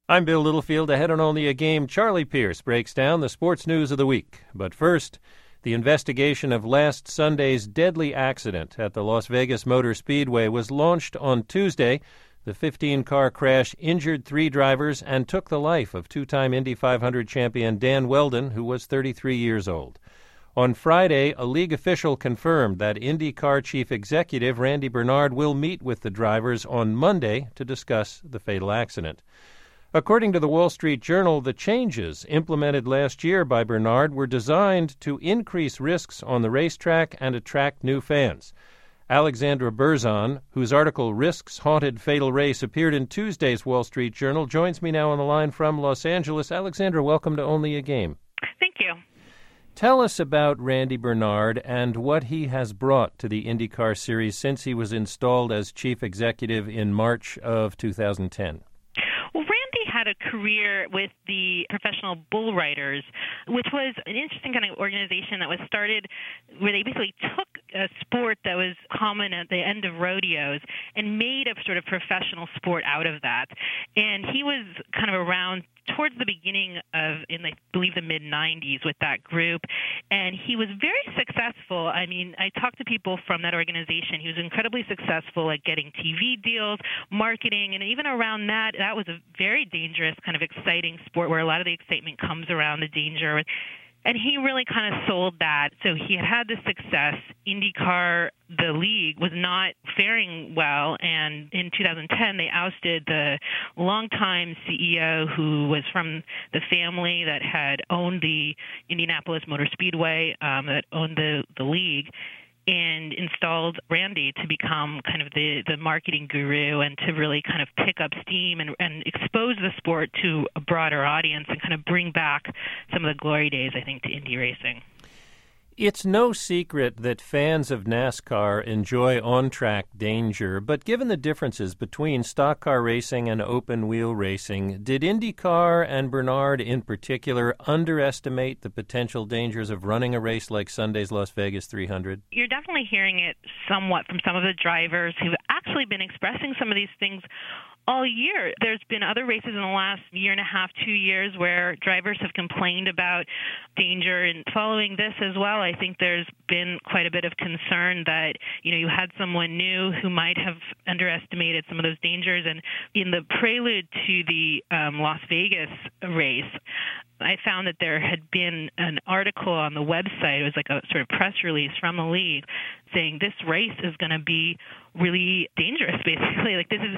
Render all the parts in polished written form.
I'm Bill Littlefield. Ahead on Only a Game, Charlie Pierce breaks down the sports news of the week. But first, the investigation of last Sunday's deadly accident at the Las Vegas Motor Speedway was launched on Tuesday. The 15-car crash injured 3 drivers and took the life of two-time Indy 500 champion Dan Wheldon, who was 33 years old. On Friday, a league official confirmed that IndyCar chief executive Randy Bernard will meet with the drivers on Monday to discuss the fatal accident. According to the Wall Street Journal, the changes implemented last year by Bernard were designed to increase risks on the racetrack and attract new fans. Alexandra Berzon, whose article Risks Haunted Fatal Race appeared in Tuesday's Wall Street Journal, joins me now on the line from Los Angeles. Alexandra, welcome to Only a Game. Thank you. Tell us about Randy Bernard and what he has brought to the IndyCar series since he was installed as chief executive in March of 2010. Well, Randy had a career with the Professional Bull Riders, which was an interesting kind of organization that was started where they basically took a sport that was common at the end of rodeos and made a sort of professional sport out of that. And he was kind of around towards the beginning of, in I believe the mid-'90s with that group, and he was very successful. I mean, I talked to people from that organization. He was incredibly successful at getting TV deals, marketing, and even around that was a very dangerous, kind of exciting sport where a lot of the excitement comes around the danger. And he really kind of sold that. So he had this success. IndyCar, the league, was not faring well. And in 2010, they ousted the longtime CEO who was from the family that had owned the Indianapolis Motor Speedway, that owned the league, and installed Randy to become kind of the marketing guru and to really kind of pick up steam and expose the sport to a broader audience and kind of bring back some of the glory days, I think, to Indy racing. It's no secret that fans of NASCAR enjoy on-track danger, but given the differences between stock car racing and open-wheel racing, did IndyCar and Bernard in particular underestimate the potential dangers of running a race like Sunday's Las Vegas 300? You're definitely hearing it somewhat from some of the drivers who've actually been expressing some of these things all year. There's been other races in the last year and a half, 2 years, where drivers have complained about danger. And following this as well, I think there's been quite a bit of concern that, you had someone new who might have underestimated some of those dangers. And in the prelude to the Las Vegas race, I found that there had been an article on the website. It was like a sort of press release from the league saying this race is going to be really dangerous, basically.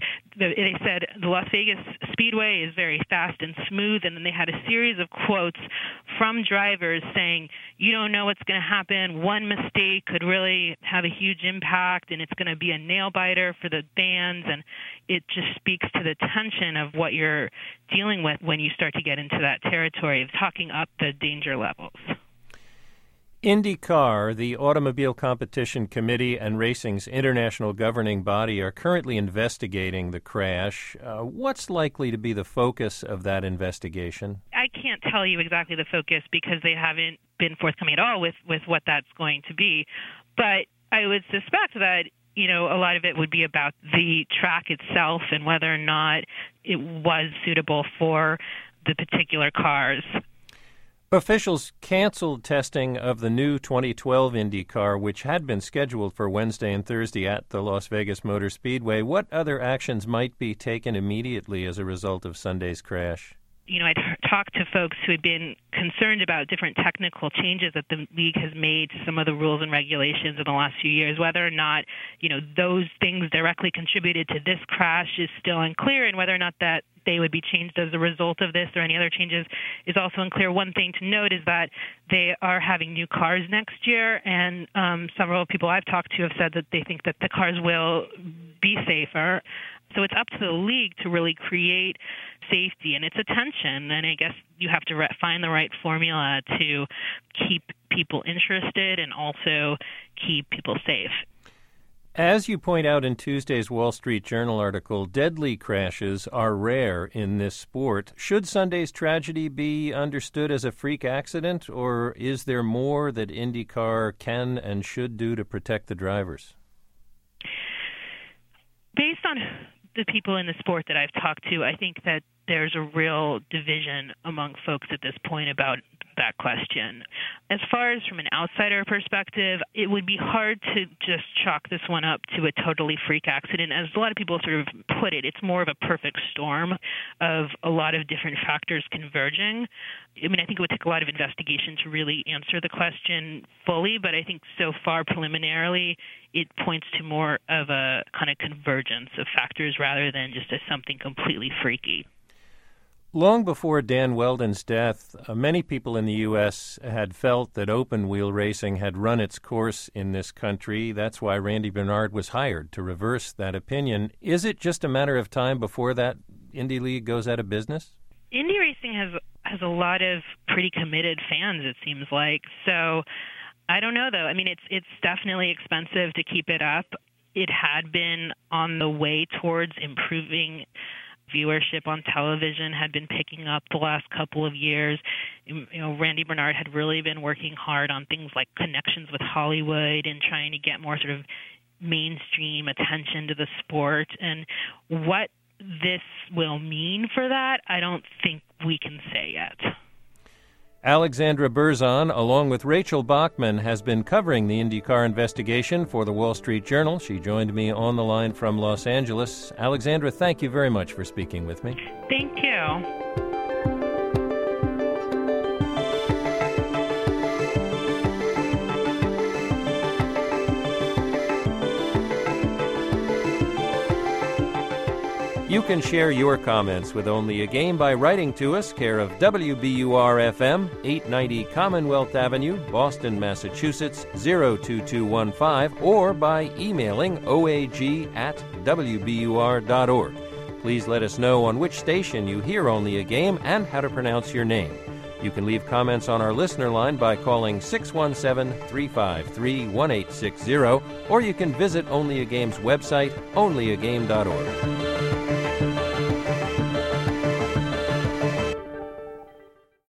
They said the Las Vegas Speedway is very fast and smooth, and then they had a series of quotes from drivers saying, you don't know what's going to happen. One mistake could really have a huge impact, and it's going to be a nail-biter for the fans, and it just speaks to the tension of what you're dealing with when you start to get into that territory of talking up the danger levels. IndyCar, the Automobile Competition Committee, and racing's international governing body are currently investigating the crash. What's likely to be the focus of that investigation? I can't tell you exactly the focus because they haven't been forthcoming at all with what that's going to be. But I would suspect that a lot of it would be about the track itself and whether or not it was suitable for the particular cars. Officials canceled testing of the new 2012 IndyCar, which had been scheduled for Wednesday and Thursday at the Las Vegas Motor Speedway. What other actions might be taken immediately as a result of Sunday's crash? I talked to folks who had been concerned about different technical changes that the league has made to some of the rules and regulations in the last few years. Whether or not, those things directly contributed to this crash is still unclear, and whether or not that they would be changed as a result of this or any other changes is also unclear. One thing to note is that they are having new cars next year, and several people I've talked to have said that they think that the cars will be safer. So it's up to the league to really create safety, and it's a tension, and I guess you have to find the right formula to keep people interested and also keep people safe. As you point out in Tuesday's Wall Street Journal article, deadly crashes are rare in this sport. Should Sunday's tragedy be understood as a freak accident, or is there more that IndyCar can and should do to protect the drivers? Based on the people in the sport that I've talked to, I think that there's a real division among folks at this point about that question. As far as from an outsider perspective, it would be hard to just chalk this one up to a totally freak accident. As a lot of people sort of put it, it's more of a perfect storm of a lot of different factors converging. I mean, I think it would take a lot of investigation to really answer the question fully, but I think so far preliminarily it points to more of a kind of convergence of factors rather than just as something completely freaky. Long before Dan Wheldon's death, many people in the U.S. had felt that open-wheel racing had run its course in this country. That's why Randy Bernard was hired to reverse that opinion. Is it just a matter of time before that Indy League goes out of business? Indy racing has a lot of pretty committed fans, it seems like. So I don't know, though. I mean, it's definitely expensive to keep it up. It had been on the way towards improving. Viewership on television had been picking up the last couple of years. You know, Randy Bernard had really been working hard on things like connections with Hollywood and trying to get more sort of mainstream attention to the sport. And what this will mean for that, I don't think we can say yet. Alexandra Berzon, along with Rachel Bachman, has been covering the IndyCar investigation for the Wall Street Journal. She joined me on the line from Los Angeles. Alexandra, thank you very much for speaking with me. Thank you. You can share your comments with Only a Game by writing to us, care of WBUR-FM, 890 Commonwealth Avenue, Boston, Massachusetts, 02215, or by emailing oag@wbur.org. Please let us know on which station you hear Only a Game and how to pronounce your name. You can leave comments on our listener line by calling 617-353-1860, or you can visit Only a Game's website, onlyagame.org.